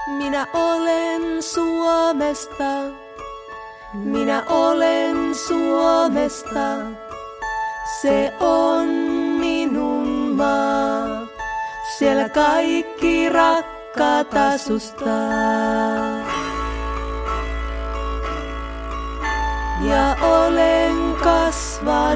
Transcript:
Minä olen Suomesta, minä olen Suomesta. Se on minun maa, siellä kaikki rakkaat asustaa. Ja olen kasvanut